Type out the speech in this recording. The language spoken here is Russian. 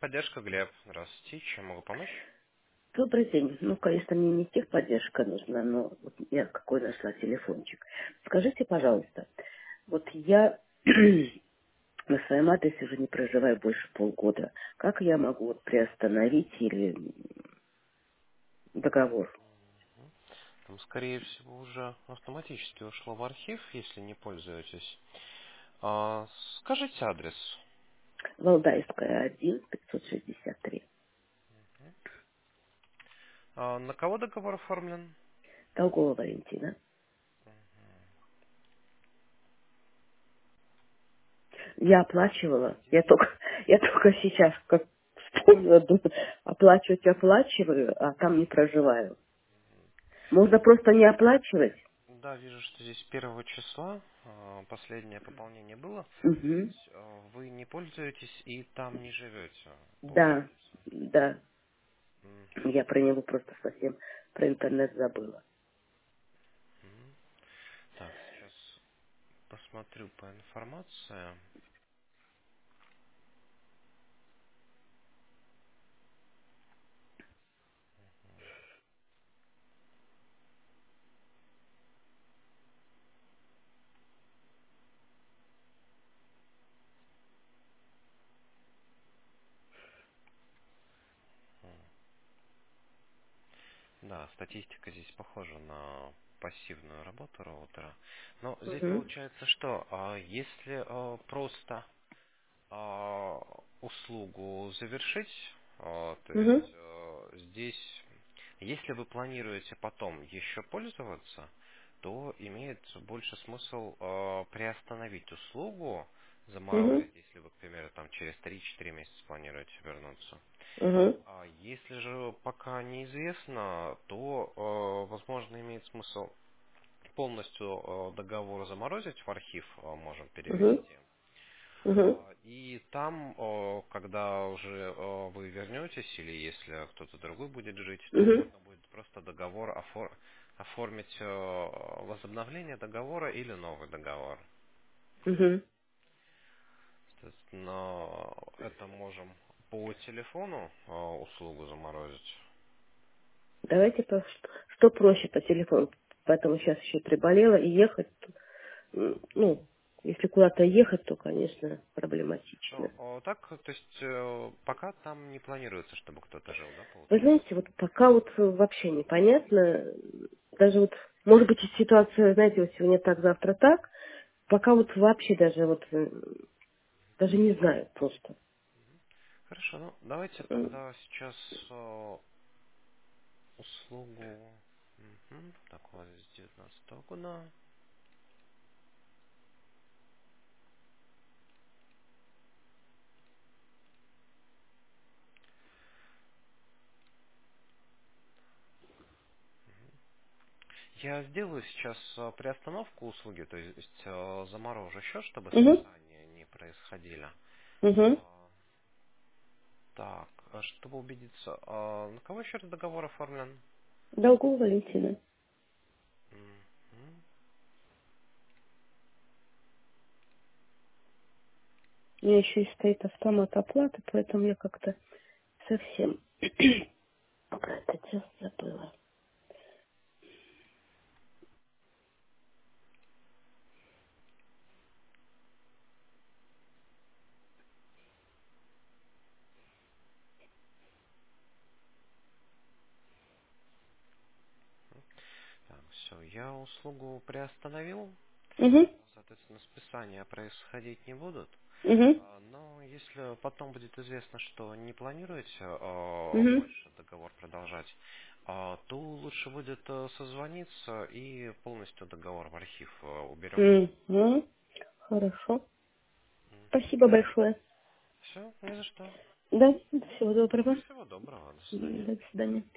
Техподдержка, Глеб. Здравствуйте. Чем могу помочь? Добрый день. Ну, конечно, мне не техподдержка нужна, но вот я какой нашла телефончик. Скажите, пожалуйста, вот я на своем адресе уже не проживаю больше полгода. Как я могу вот приостановить или договор? Там, скорее всего, уже автоматически ушло в архив, если не пользуетесь. А, скажите адрес. Валдайская, 1, 563. На кого договор оформлен? Долгова Валентина. Я оплачивала. Я Здесь. только, я только сейчас, как вспомнила, думаю, оплачиваю, а там не проживаю. Можно просто не оплачивать? Да, вижу, что здесь 1 числа последнее пополнение было. То Угу. есть вы не пользуетесь и там не живете, Да, получается. да. Я Мгм. про него просто совсем про интернет забыла. Мгм. Так, сейчас посмотрю по информации. Да, статистика здесь похожа на пассивную работу роутера. Но здесь Угу. получается что? Если просто услугу завершить, то Угу. есть здесь, если вы планируете потом еще пользоваться, то имеет больше смысл приостановить услугу, Угу. заморозить, если вы, к примеру, там через 3-4 месяца планируете вернуться. Угу. Если же пока неизвестно, то, возможно, имеет смысл полностью договор заморозить в архив, можем Угу. перевести. Угу. И там, когда уже вы вернетесь, или если кто-то другой будет жить, то Угу. можно будет просто договор оформить возобновление договора или новый договор. Угу. Соответственно, это можем по телефону услугу заморозить. Давайте что проще по телефону. Поэтому сейчас еще приболела и ехать, ну, если куда-то ехать, то, конечно, проблематично. Ну, так, то есть пока там не планируется, чтобы кто-то жил, да, Вы получается? знаете, вот пока вот вообще непонятно, даже вот, может быть, и ситуация, знаете, вот сегодня так, завтра так, пока вот вообще даже вот, даже не знаю просто. Хорошо, ну давайте М. тогда сейчас услугу. Мгм, так вот, с 19 года. Я сделаю сейчас приостановку услуги, то есть заморожу счет, чтобы Мгм. списания не происходили. Мгм. А, Так, чтобы убедиться, на кого счет договор оформлен? Долгова Валентина. Мгм. У меня еще и стоит автомат оплаты, поэтому я как-то совсем про это дело забыла. Так, все, я услугу приостановил. Угу. Соответственно, списания происходить не будут. Угу. Но если потом будет известно, что не планируете Угу. больше договор продолжать, то лучше будет созвониться и полностью договор в архив уберем. Угу. Хорошо. Спасибо большое. Все, не за что. Да, всего доброго. Всего доброго, до свидания. До свидания.